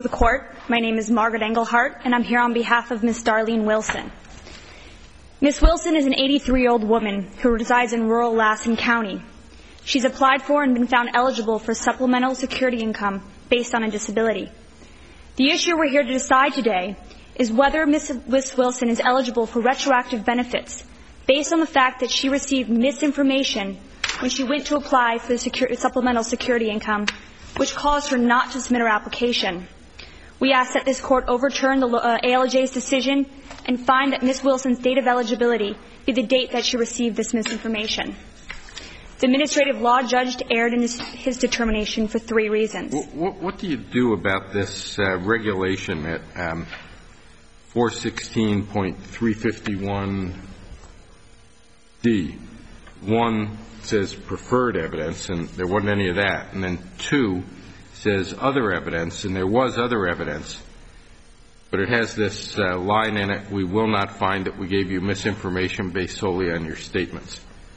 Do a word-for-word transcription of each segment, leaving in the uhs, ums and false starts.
The court. My name is Margaret Engelhardt, and I'm here on behalf of Miss Darlene Wilson. Miss Wilson is an eighty-three-year-old woman who resides in rural Lassen County. She's applied for and been found eligible for supplemental security income based on a disability. The issue we're here to decide today is whether Miss Wilson is eligible for retroactive benefits based on the fact that she received misinformation when she went to apply for the security, supplemental security income, which caused her not to submit her application. We ask that this court overturn the uh, A L J's decision and find that Miss Wilson's date of eligibility be the date that she received this misinformation. The administrative law judge erred in his, his determination for three reasons. What, what do you do about this uh, regulation at um, four sixteen point three fifty-one D? One says preferred evidence, and there wasn't any of that. And then two says other evidence, and there was other evidence. But it has this uh, line in it, we will not find that we gave you misinformation based solely on your statements.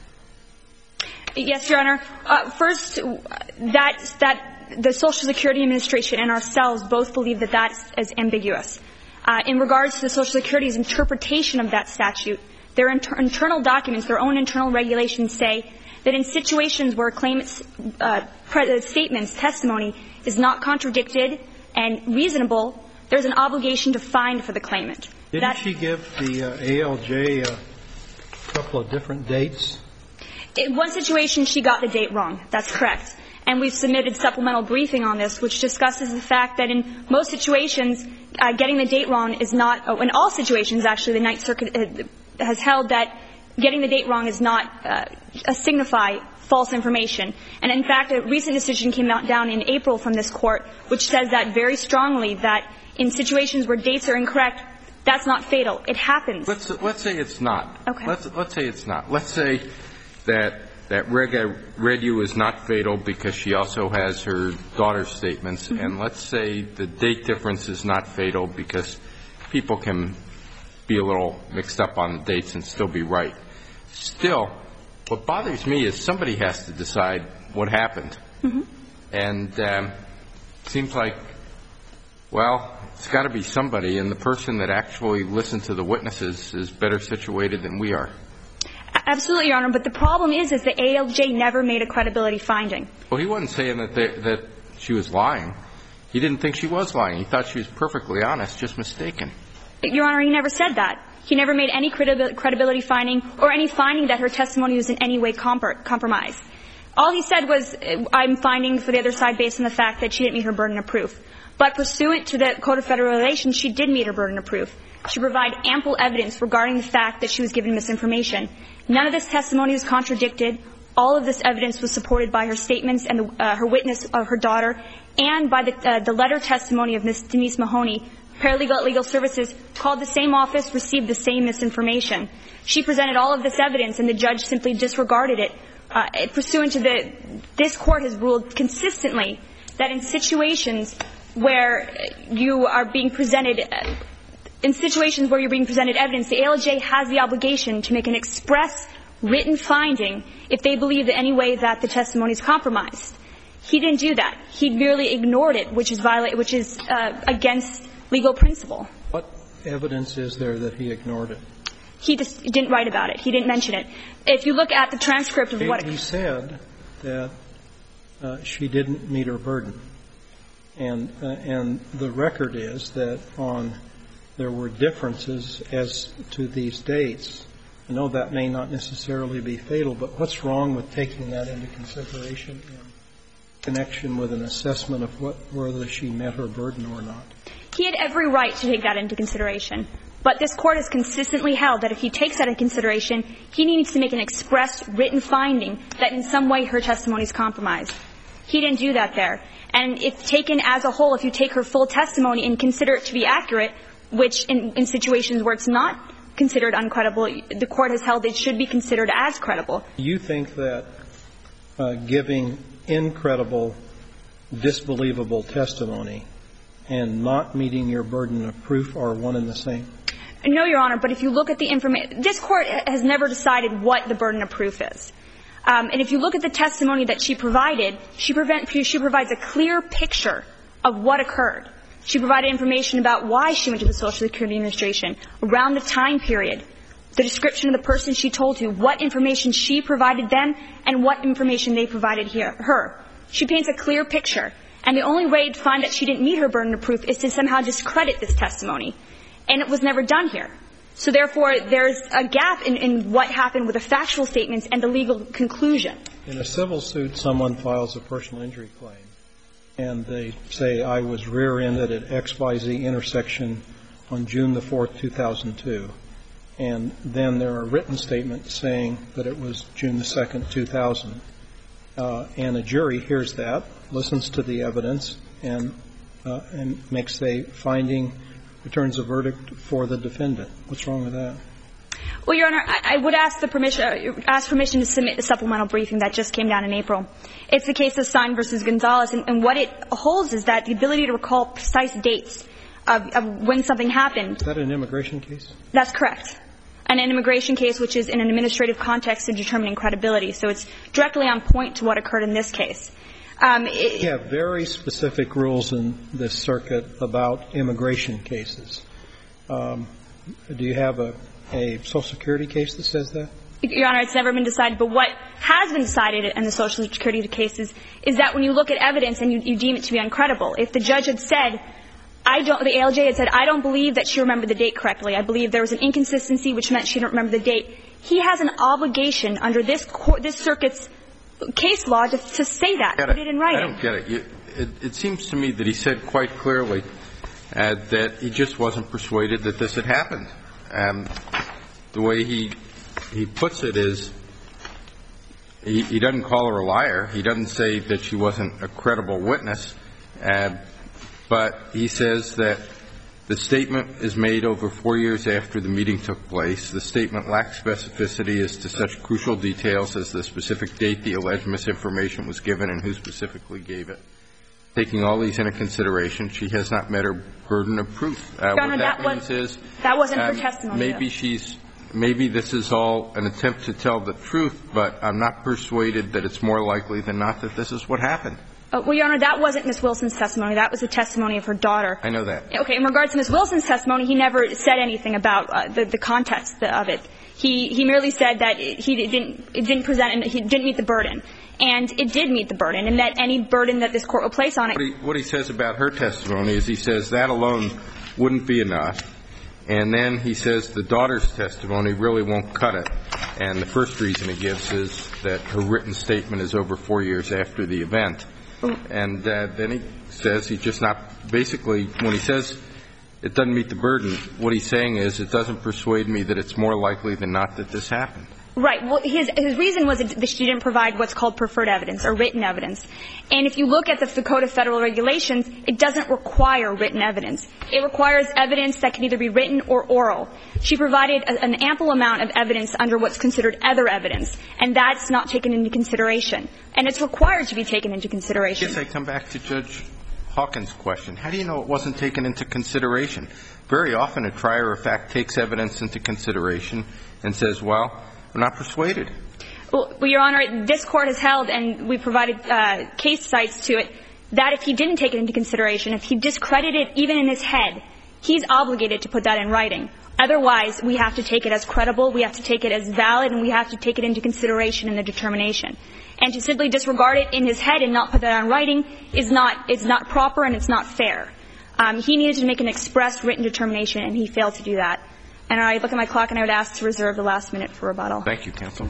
Yes, Your Honor. Uh, first, that, that the Social Security Administration and ourselves both believe that that is ambiguous. Uh, in regards to the Social Security's interpretation of that statute, their inter- internal documents, their own internal regulations say that in situations where a claimant's uh, pre- statements, testimony, is not contradicted and reasonable, there's an obligation to find for the claimant. Didn't that, she give the uh, A L J a couple of different dates? In one situation, she got the date wrong. That's correct. And we've submitted supplemental briefing on this, which discusses the fact that in most situations, uh, getting the date wrong is not, oh, in all situations, actually, the Ninth Circuit uh, has held that getting the date wrong is not uh, a signify false information. And in fact, a recent decision came out down in April from this court, which says that very strongly, that in situations where dates are incorrect, that's not fatal. It happens. Let's let's say it's not. Okay. Let's let's say it's not. Let's say that that reg I read you is not fatal because she also has her daughter's statements, mm-hmm. and let's say the date difference is not fatal because people can be a little mixed up on the dates and still be right. Still, what bothers me is somebody has to decide what happened. Mm-hmm. And um, it seems like, well, it's got to be somebody, and the person that actually listened to the witnesses is better situated than we are. Absolutely, Your Honor, but the problem is, is the A L J never made a credibility finding. Well, he wasn't saying that they, that she was lying. He didn't think she was lying. He thought she was perfectly honest, just mistaken. Your Honor, he never said that. He never made any credibility finding or any finding that her testimony was in any way compor- compromised. All he said was, I'm finding for the other side based on the fact that she didn't meet her burden of proof. But pursuant to the Code of Federal Relations, she did meet her burden of proof. She provided ample evidence regarding the fact that she was given misinformation. None of this testimony was contradicted. All of this evidence was supported by her statements and the, uh, her witness of her daughter, and by the, uh, the letter testimony of Miz Denise Mahoney. Paralegal at Legal Services called the same office, received the same misinformation. She presented all of this evidence, and the judge simply disregarded it. Uh, pursuant to the, this court has ruled consistently that in situations where you are being presented, uh, in situations where you're being presented evidence, the A L J has the obligation to make an express written finding if they believe in any way that the testimony is compromised. He didn't do that. He merely ignored it, which is violate, which is uh, against legal principle. What evidence is there that he ignored it? He just didn't write about it. He didn't mention it. If you look at the transcript of he, what he said that uh, she didn't meet her burden, and uh, and the record is that on there were differences as to these dates. I know that may not necessarily be fatal, but what's wrong with taking that into consideration in connection with an assessment of what, whether she met her burden or not? He had every right to take that into consideration. But this Court has consistently held that if he takes that into consideration, he needs to make an express written finding that in some way her testimony is compromised. He didn't do that there. And if taken as a whole, if you take her full testimony and consider it to be accurate, which in, in situations where it's not considered uncredible, the Court has held it should be considered as credible. You think that uh, giving incredible, disbelievable testimony and not meeting your burden of proof are one and the same? No, Your Honor, but if you look at the information, this Court has never decided what the burden of proof is. Um, and if you look at the testimony that she provided, she, prevent, she provides a clear picture of what occurred. She provided information about why she went to the Social Security Administration, around the time period, the description of the person she told to, what information she provided them, and what information they provided here, her. She paints a clear picture. And the only way to find that she didn't meet her burden of proof is to somehow discredit this testimony. And it was never done here. So therefore, there's a gap in, in what happened with the factual statements and the legal conclusion. In a civil suit, someone files a personal injury claim, and they say, I was rear-ended at X Y Z intersection on June the fourth, two thousand two. And then there are written statements saying that it was June the second, two thousand. Uh, and a jury hears that, listens to the evidence, and uh, and makes a finding, returns a verdict for the defendant. What's wrong with that? Well, Your Honor, I, I would ask the permission, uh, ask permission to submit the supplemental briefing that just came down in April. It's the case of Stein versus Gonzalez, and, and what it holds is that the ability to recall precise dates of, of when something happened. Is that an immigration case? That's correct. And an immigration case which is in an administrative context in determining credibility. So it's directly on point to what occurred in this case. Um, it, we have very specific rules in this circuit about immigration cases. Um, do you have a, a Social Security case that says that? Your Honor, it's never been decided. But what has been decided in the Social Security cases is that when you look at evidence and you, you deem it to be uncredible, if the judge had said, I don't, the A L J had said, I don't believe that she remembered the date correctly. I believe there was an inconsistency which meant she didn't remember the date. He has an obligation under this court, this circuit's case law to, to say that, put it. it in writing. I don't get it. You, it. It seems to me that he said quite clearly uh, that he just wasn't persuaded that this had happened. Um, the way he he puts it is he, he doesn't call her a liar. He doesn't say that she wasn't a credible witness. Uh, But he says that the statement is made over four years after the meeting took place. The statement lacks specificity as to such crucial details as the specific date the alleged misinformation was given and who specifically gave it. Taking all these into consideration, she has not met her burden of proof. Uh, Your Honor, what that, that means was, is that wasn't um, her testimony. Maybe though. she's maybe this is all an attempt to tell the truth, but I'm not persuaded that it's more likely than not that this is what happened. Uh, well, Your Honor, that wasn't Miz Wilson's testimony. That was the testimony of her daughter. I know that. Okay. In regards to Miz Wilson's testimony, he never said anything about uh, the, the context of it. He he merely said that he didn't it didn't present and he didn't meet the burden, and it did meet the burden, and that any burden that this court will place on it. What he, what he says about her testimony is he says that alone wouldn't be enough, and then he says the daughter's testimony really won't cut it, and the first reason he gives is that her written statement is over four years after the event. And uh, then he says he's just not – basically, when he says it doesn't meet the burden, what he's saying is it doesn't persuade me that it's more likely than not that this happened. Right. Well, his his reason was that she didn't provide what's called preferred evidence or written evidence. And if you look at the Code of Federal Regulations, it doesn't require written evidence. It requires evidence that can either be written or oral. She provided a, an ample amount of evidence under what's considered other evidence, and that's not taken into consideration. And it's required to be taken into consideration. I guess I come back to Judge Hawkins' question. How do you know it wasn't taken into consideration? Very often a trier of fact takes evidence into consideration and says, well, I'm not persuaded. Well, Your Honor, this Court has held, and we provided uh, case cites to it, that if he didn't take it into consideration, if he discredited it even in his head, he's obligated to put that in writing. Otherwise, we have to take it as credible, we have to take it as valid, and we have to take it into consideration in the determination. And to simply disregard it in his head and not put that on writing is not, it's not proper and it's not fair. Um, he needed to make an express written determination, and he failed to do that. And I look at my clock, and I would ask to reserve the last minute for rebuttal. Thank you, counsel.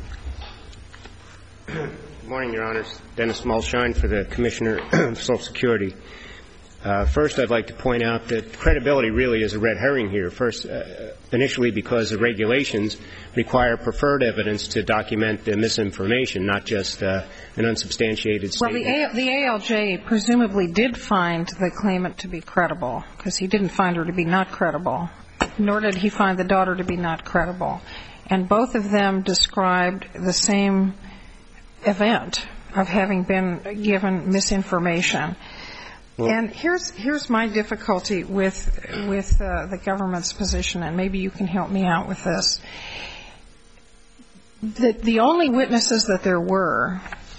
Good morning, Your Honors. Dennis Mulshine for the Commissioner of Social Security. Uh, first, I'd like to point out that credibility really is a red herring here. First, uh, initially because the regulations require preferred evidence to document the misinformation, not just uh, an unsubstantiated statement. Well, the, A- the A L J presumably did find the claimant to be credible, because he didn't find her to be not credible, nor did he find the daughter to be not credible. And both of them described the same event of having been given misinformation. Well, and here's here's my difficulty with with uh, the government's position, and maybe you can help me out with this. The, the only witnesses that there were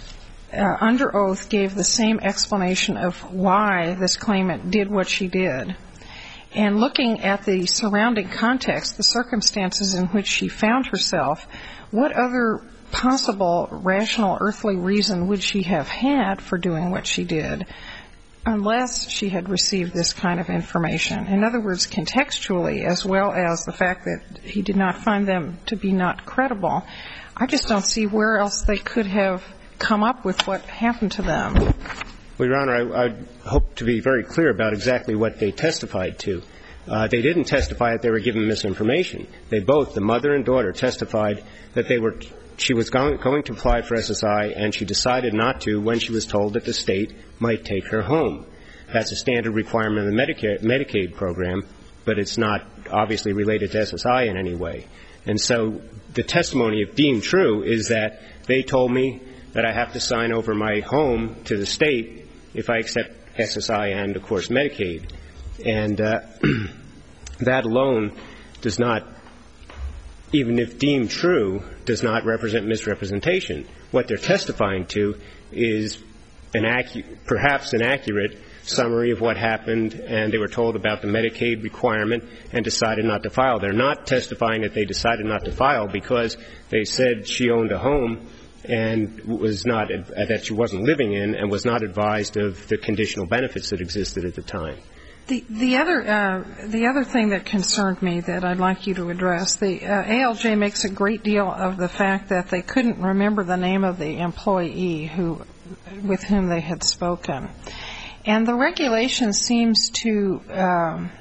uh, under oath, gave the same explanation of why this claimant did what she did. And looking at the surrounding context, the circumstances in which she found herself, what other possible rational earthly reason would she have had for doing what she did unless she had received this kind of information? In other words, contextually, as well as the fact that he did not find them to be not credible, I just don't see where else they could have come up with what happened to them. Well, Your Honor, I, I hope to be very clear about exactly what they testified to. Uh, they didn't testify that they were given misinformation. They both, the mother and daughter, testified that they were she was going, going to apply for S S I, and she decided not to when she was told that the state might take her home. That's a standard requirement of the Medicare, Medicaid program, but it's not obviously related to S S I in any way. And so the testimony, if deemed true, is that they told me that I have to sign over my home to the state if I accept S S I and, of course, Medicaid. And uh, that alone does not, even if deemed true, does not represent misrepresentation. What they're testifying to is an acu- perhaps an accurate summary of what happened, and they were told about the Medicaid requirement and decided not to file. They're not testifying that they decided not to file because they said she owned a home and was not, that she wasn't living in and was not advised of the conditional benefits that existed at the time. The, the other uh, the other thing that concerned me that I'd like you to address, the uh, A L J makes a great deal of the fact that they couldn't remember the name of the employee who with whom they had spoken. And the regulation seems to um,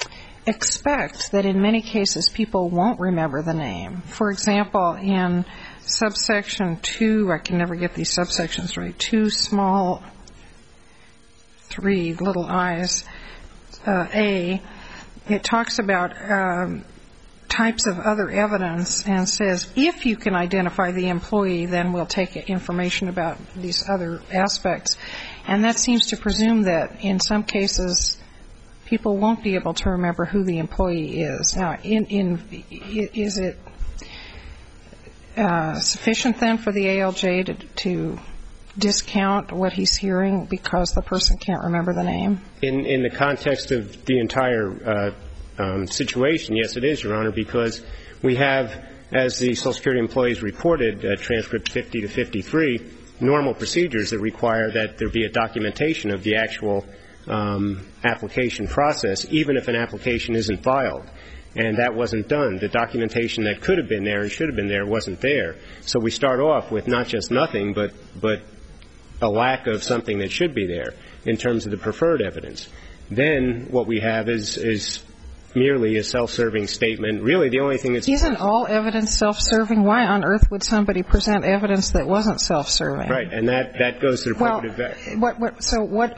expect that in many cases people won't remember the name. For example, in subsection two, I can never get these subsections right, two small, three little i's, uh, A, it talks about um, types of other evidence and says if you can identify the employee, then we'll take information about these other aspects. And that seems to presume that in some cases people won't be able to remember who the employee is. Now, in, in is it uh, sufficient then for the A L J to, to discount what he's hearing because the person can't remember the name? In, in the context of the entire uh, um, situation, yes, it is, Your Honor, because we have, as the Social Security employees reported, uh, transcript fifty to fifty-three, normal procedures that require that there be a documentation of the actual um, application process, even if an application isn't filed. And that wasn't done. The documentation that could have been there and should have been there wasn't there. So we start off with not just nothing, but but a lack of something that should be there in terms of the preferred evidence. Then what we have is is merely a self-serving statement. Really, the only thing that's... Isn't all evidence self-serving? Why on earth would somebody present evidence that wasn't self-serving? Right, and that, that goes to the well, probative... What, what, so what,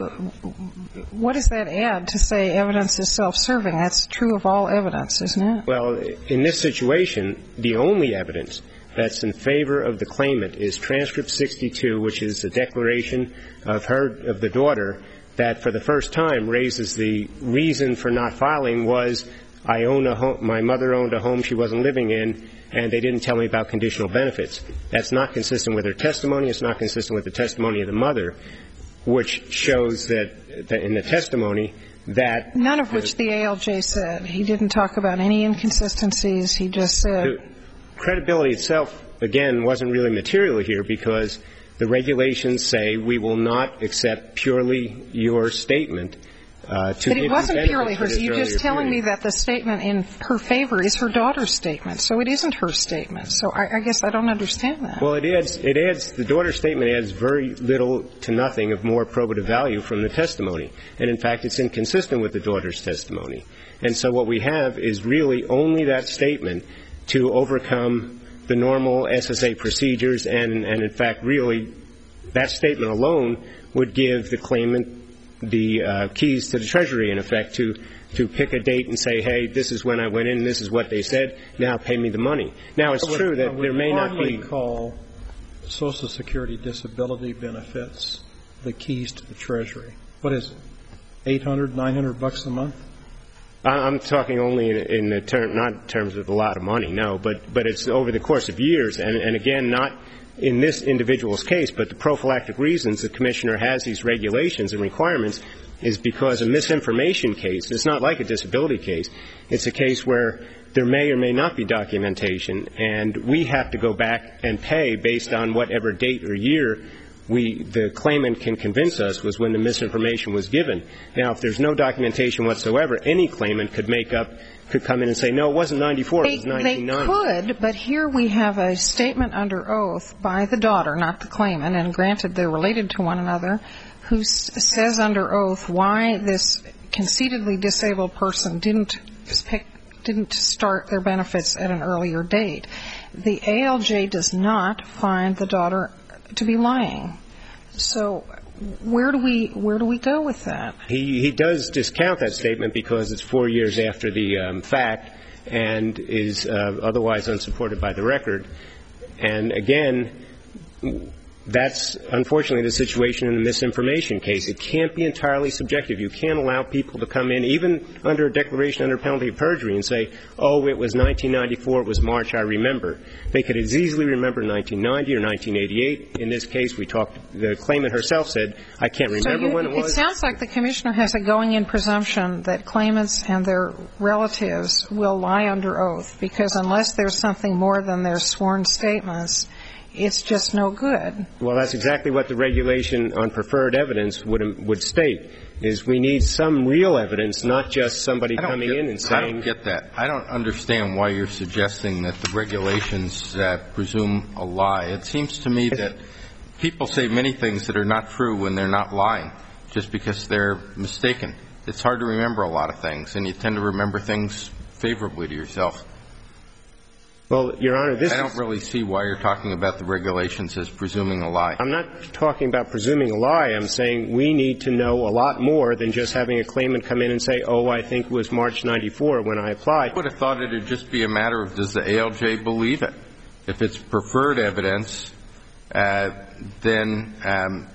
what does that add to say evidence is self-serving? That's true of all evidence, isn't it? Well, in this situation, the only evidence that's in favor of the claimant is transcript sixty-two, which is a declaration of her, of the daughter, that for the first time raises the reason for not filing was I own a home, my mother owned a home she wasn't living in, and they didn't tell me about conditional benefits. That's not consistent with her testimony. It's not consistent with the testimony of the mother, which shows that, that in the testimony that... None of which the A L J said. He didn't talk about any inconsistencies. He just said... The credibility itself, again, wasn't really material here because the regulations say we will not accept purely your statement uh, to But it give wasn't you purely hers. You're just telling period. me that the statement in her favor is her daughter's statement, so it isn't her statement. So I, I guess I don't understand that. Well, it adds, it adds, the daughter's statement adds very little to nothing of more probative value from the testimony. And, in fact, it's inconsistent with the daughter's testimony. And so what we have is really only that statement to overcome the normal S S A procedures, and, and in fact, really, that statement alone would give the claimant the uh, keys to the Treasury, in effect, to, to pick a date and say, hey, this is when I went in, this is what they said, now pay me the money. Now, it's would, true that there may not be... I would call Social Security disability benefits the keys to the Treasury. What is it, eight hundred, nine hundred bucks a month? I'm talking only in, in the term, not in terms of a lot of money, no, but, but it's over the course of years. And, and again, not in this individual's case, but the prophylactic reasons the Commissioner has these regulations and requirements is because a misinformation case, it's not like a disability case, it's a case where there may or may not be documentation, and we have to go back and pay based on whatever date or year we, the claimant can convince us was when the misinformation was given. Now, if there's no documentation whatsoever, any claimant could make up, could come in and say, no, it wasn't ninety-four, it was nineteen ninety. They could, but here we have a statement under oath by the daughter, not the claimant, and granted they're related to one another, who s- says under oath why this conceitedly disabled person didn't pick, didn't start their benefits at an earlier date. The A L J does not find the daughter to be lying. So where do we where do we go with that? He he does discount that statement because it's four years after the um, fact and is uh, otherwise unsupported by the record. And again, that's unfortunately the situation in the misinformation case. It can't be entirely subjective. You can't allow people to come in, even under a declaration under penalty of perjury, and say, oh, it was nineteen ninety-four, it was March, I remember. They could as easily remember nineteen ninety or nineteen eighty-eight. In this case, we talked, the claimant herself said, I can't remember so you, when it was. It sounds like the Commissioner has a going-in presumption that claimants and their relatives will lie under oath, because unless there's something more than their sworn statements, it's just no good. Well, that's exactly what the regulation on preferred evidence would would state, is we need some real evidence, not just somebody coming get, in and saying. I don't get that. I don't understand why you're suggesting that the regulations uh, presume a lie. It seems to me that people say many things that are not true when they're not lying, just because they're mistaken. It's hard to remember a lot of things, and you tend to remember things favorably to yourself. Well, Your Honor, this I don't really see why you're talking about the regulations as presuming a lie. I'm not talking about presuming a lie. I'm saying we need to know a lot more than just having a claimant come in and say, oh, I think it was March ninety-four when I applied. I would have thought it would just be a matter of does the A L J believe it? If it's preferred evidence, uh, then um,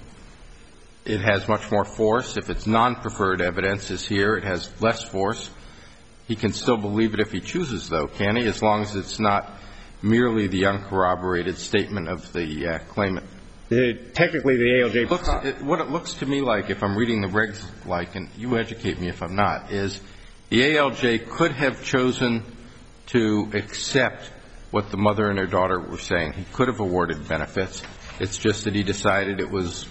it has much more force. If it's non-preferred evidence, as here, it has less force. He can still believe it if he chooses, though, can he, as long as it's not merely the uncorroborated statement of the uh, claimant? The, technically, the A L J. Looks, it, what it looks to me like, if I'm reading the regs like, and you educate me if I'm not, is the A L J could have chosen to accept what the mother and her daughter were saying. He could have awarded benefits. It's just that he decided it was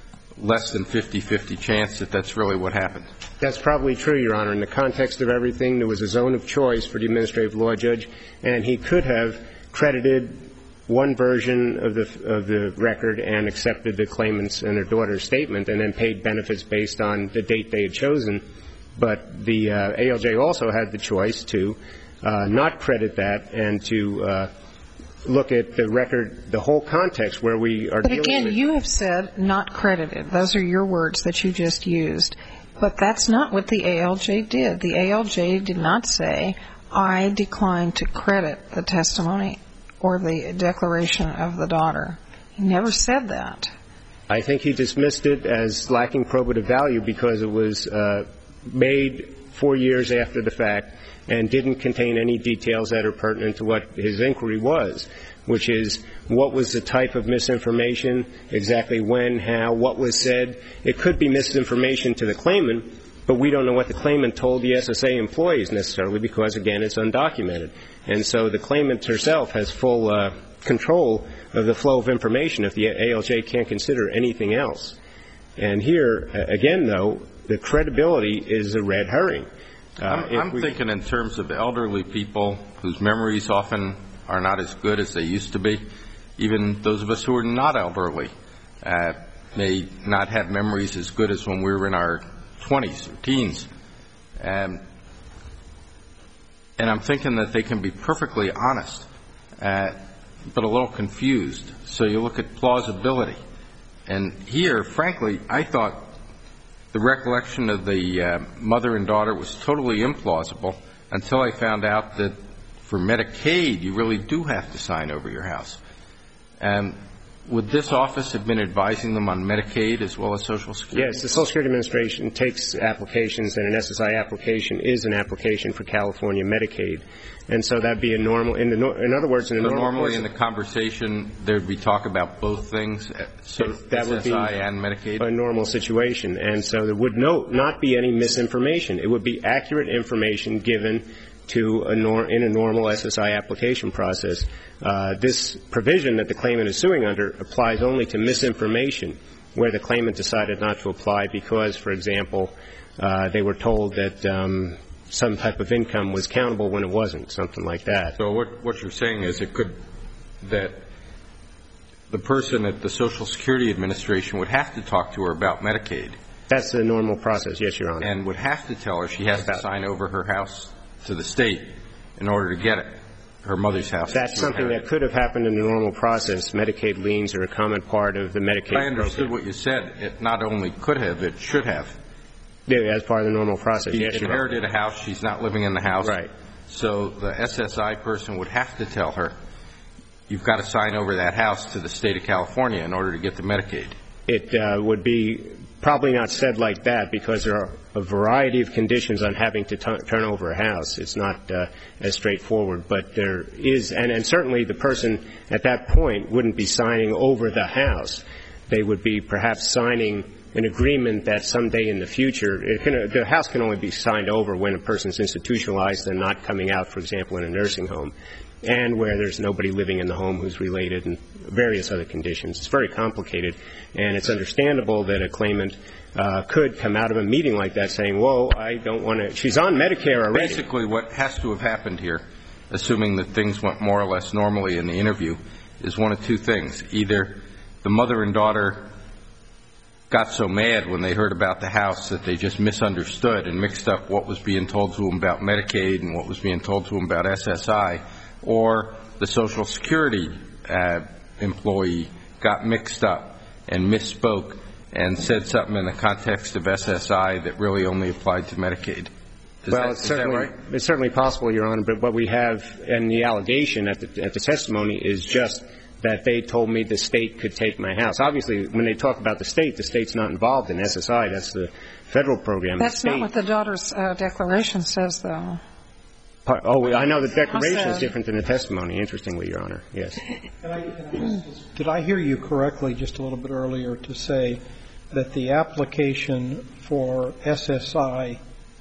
less than fifty-fifty chance that that's really what happened. That's probably true, Your Honor. In the context of everything, there was a zone of choice for the administrative law judge, and he could have credited one version of the of the record and accepted the claimant's and her daughter's statement and then paid benefits based on the date they had chosen. But the uh, A L J also had the choice to uh, not credit that and to uh, look at the record, the whole context where we are dealing with. But again, you have said not credited. Those are your words that you just used. But that's not what the A L J did. The A L J did not say, I decline to credit the testimony or the declaration of the daughter. He never said that. I think he dismissed it as lacking probative value because it was uh, made four years after the fact and didn't contain any details that are pertinent to what his inquiry was, which is what was the type of misinformation, exactly when, how, what was said. It could be misinformation to the claimant, but we don't know what the claimant told the S S A employees necessarily because, again, it's undocumented. And so the claimant herself has full uh, control of the flow of information if the A L J can't consider anything else. And here, again, though, the credibility is a red herring. Uh, I'm, I'm we, thinking in terms of elderly people whose memories often are not as good as they used to be. Even those of us who are not elderly uh, may not have memories as good as when we were in our twenties or teens. Um, and I'm thinking that they can be perfectly honest, uh, but a little confused. So you look at plausibility. And here, frankly, I thought the recollection of the uh, mother and daughter was totally implausible until I found out that for Medicaid, you really do have to sign over your house. And would this office have been advising them on Medicaid as well as Social Security? Yes, the Social Security Administration takes applications, and an S S I application is an application for California Medicaid. And so that would be a normal, in, the, in other words, in a so normal normally course, in the conversation, there would be talk about both things, so that would S S I and Medicaid? A normal situation. And so there would no, not be any misinformation. It would be accurate information given to a nor, in a normal S S I application process. Uh, this provision that the claimant is suing under applies only to misinformation where the claimant decided not to apply because, for example, uh, they were told that um, some type of income was countable when it wasn't, something like that. So what, what you're saying is it could, that the person at the Social Security Administration would have to talk to her about Medicaid. That's the normal process, yes, Your Honor. And would have to tell her she has to sign over her house to the state in order to get it, her mother's house. That's something that could have happened in the normal process. Medicaid liens are a common part of the Medicaid program. I understood what you said. It not only could have, it should have. Yeah, as part of the normal process, She yes, Your Honor. inherited a house. She's not living in the house. Right. So the S S I person would have to tell her, you've got to sign over that house to the state of California in order to get the Medicaid. It uh, would be probably not said like that because there are a variety of conditions on having to t- turn over a house. It's not uh, as straightforward, but there is, and, and certainly the person at that point wouldn't be signing over the house. They would be perhaps signing an agreement that someday in the future, it can, the house can only be signed over when a person's institutionalized and not coming out, for example, in a nursing home, and where there's nobody living in the home who's related and various other conditions. It's very complicated, and it's understandable that a claimant uh, could come out of a meeting like that saying, whoa, I don't want to, she's on Medicare already. Basically what has to have happened here, assuming that things went more or less normally in the interview, is one of two things. Either the mother and daughter got so mad when they heard about the house that they just misunderstood and mixed up what was being told to them about Medicaid and what was being told to them about S S I, or the Social Security uh, employee got mixed up and misspoke and said something in the context of S S I that really only applied to Medicaid. Is well, that, it's, is certainly, that right? It's certainly possible, Your Honor, but what we have in the allegation at the, at the testimony is just that they told me the state could take my house. Obviously, when they talk about the state, the state's not involved in S S I. That's the federal program. That's not what the daughter's uh, declaration says, though. Part, oh, I know the declaration is different than the testimony, interestingly, Your Honor. Yes. Can I, can I, did I hear you correctly just a little bit earlier to say that the application for S S I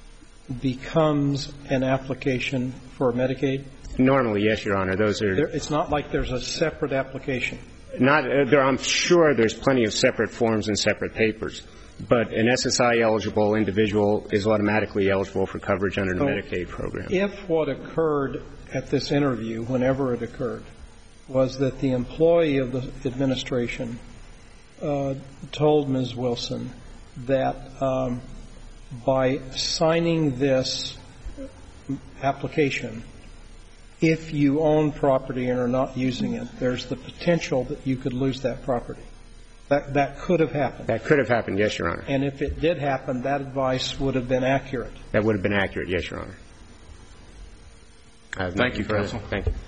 becomes an application for Medicaid? Normally, yes, Your Honor. Those are. There, it's not like there's a separate application. Not. Uh, there, I'm sure there's plenty of separate forms and separate papers, but an S S I eligible individual is automatically eligible for coverage under the so Medicaid program. If what occurred at this interview, whenever it occurred, was that the employee of the administration uh, told Miz Wilson that um, by signing this application, if you own property and are not using it, there's the potential that you could lose that property. That that could have happened. That could have happened, yes, Your Honor. And if it did happen, that advice would have been accurate. That would have been accurate, yes, Your Honor. Thank you, counsel. Thank you.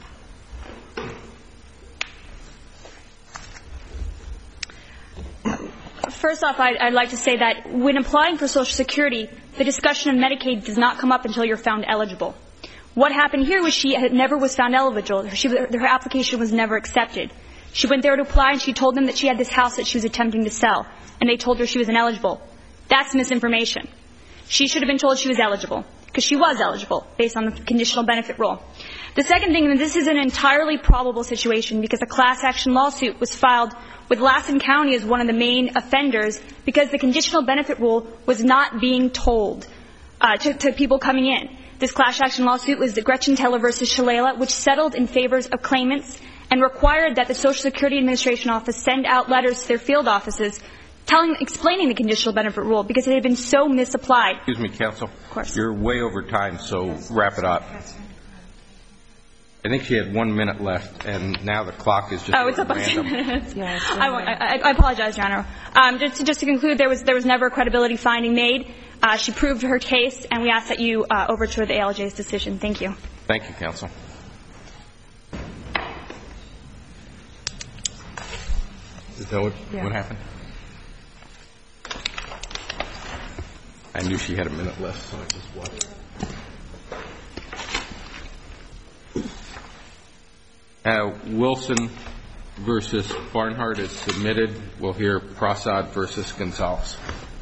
First off, I'd, I'd like to say that when applying for Social Security, the discussion of Medicaid does not come up until you're found eligible. What happened here was she had never was found eligible. She, her application was never accepted. She went there to apply, and she told them that she had this house that she was attempting to sell, and they told her she was ineligible. That's misinformation. She should have been told she was eligible, because she was eligible based on the conditional benefit rule. The second thing, and this is an entirely probable situation, because a class action lawsuit was filed with Lassen County as one of the main offenders because the conditional benefit rule was not being told uh, to, to people coming in. This class action lawsuit was the Gretchen Teller versus Shalala, which settled in favor of claimants and required that the Social Security Administration office send out letters to their field offices telling, explaining the conditional benefit rule because it had been so misapplied. Excuse me, counsel. Of course. You're way over time, so wrap it up. I think she had one minute left, and now the clock is just oh, it's up on random. ten minutes. Yes, I, I, I apologize, Your Honor. Um, just, to, just to conclude, there was there was never a credibility finding made. Uh, she proved her case, and we ask that you uh, overturn the A L J's decision. Thank you. Thank you, counsel. that what, Yeah. what happened? I knew she had a minute left, so I just watched. Uh, Wilson versus Barnhart is submitted. We'll hear Prasad versus Gonzalez.